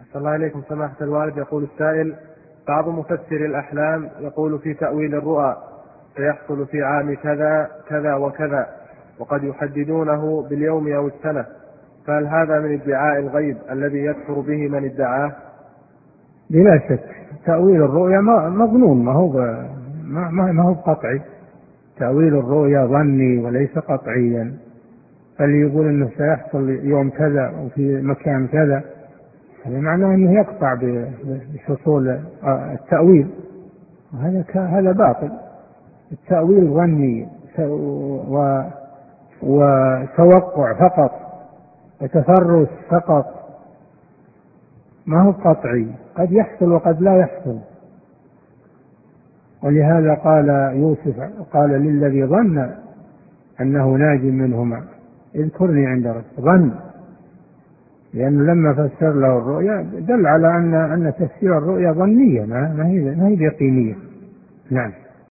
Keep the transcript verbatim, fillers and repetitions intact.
صلى الله عليكم سماحة الوالد. يقول السائل: بعض مفسر الأحلام يقول في تأويل الرؤى سيحصل في عام كذا كذا وكذا، وقد يحددونه باليوم أو السنة، فهل هذا من ادعاء الغيب الذي يكفر به من ادعاه؟ بلا شك تأويل الرؤيا مظنون، ما هو ما ما هو قطعي. تأويل الرؤيا ظني وليس قطعيا. فاللي يقول انه سيحصل يوم كذا وفي مكان كذا هذا معناه انه يقطع بحصول التأويل، وهذا هذا باطل. التأويل ظني وتوقع فقط وتفرس فقط، ما هو قطعي، قد يحصل وقد لا يحصل. ولهذا قال يوسف قال للذي ظن أنه ناج منهما اذكرني عند ربك، ظن، لأنه لما فسر له الرؤيا دل على أن أن تفسير الرؤيا ظنية ما هي ما هي يقينية. نعم.